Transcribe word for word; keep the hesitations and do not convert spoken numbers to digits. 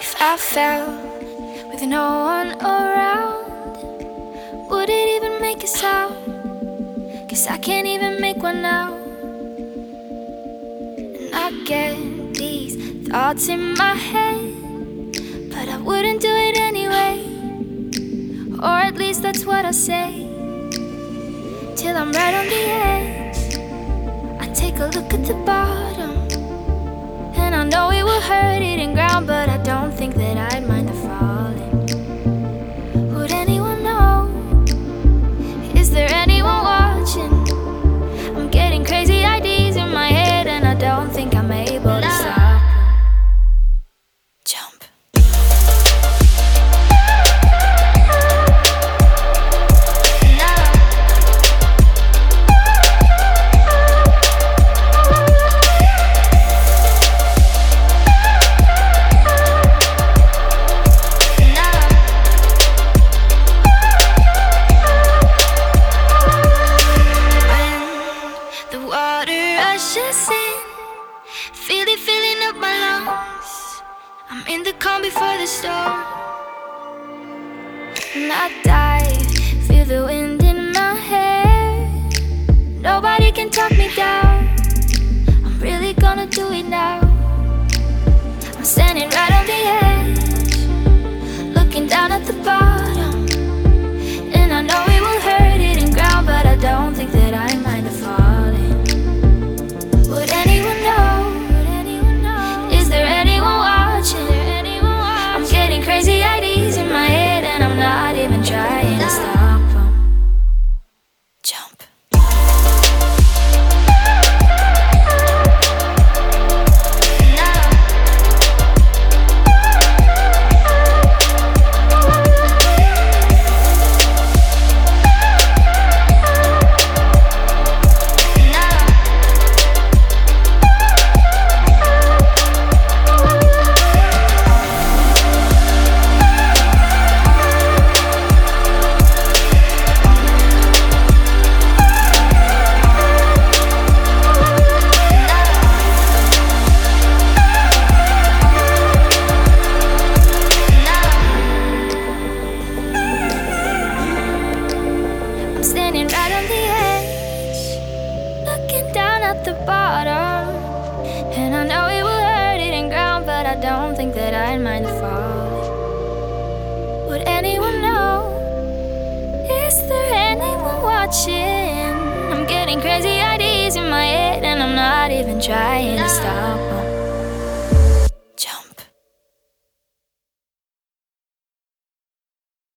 If I fell with no one around, would it even make a sound? 'Cause I can't even make one now. And I get these thoughts in my head, but I wouldn't do it anyway. Or at least that's what I say, till I'm right on the edge. I take a look at the bottom, and I know it will hurt hitting ground, but I don't think that I'd mind the falling. Would anyone know? Is there anyone watching? I'm getting crazy ideas in my head, and I don't think I'm able to stop. Jump. Rushes in, feel it filling up my lungs. I'm in the calm before the storm, and I dive, feel the wind in my hair. Nobody can talk me down. I'm really gonna do it now. I'm standing right on the edge, looking down at the bottom, and I know it will hurt hitting ground, but I don't think that I mind the falling. Would anyone know? Would anyone know? Is there anyone watching? Is there anyone watching? I'm getting crazy ideas in my head, and I'm not even trying to stop them. Jump. Standing right on the edge, looking down at the bottom, and I know it will hurt hitting ground, but I don't think that I'd mind the fall. Would anyone know? Is there anyone watching? I'm getting crazy ideas in my head, and I'm not even trying to stop them.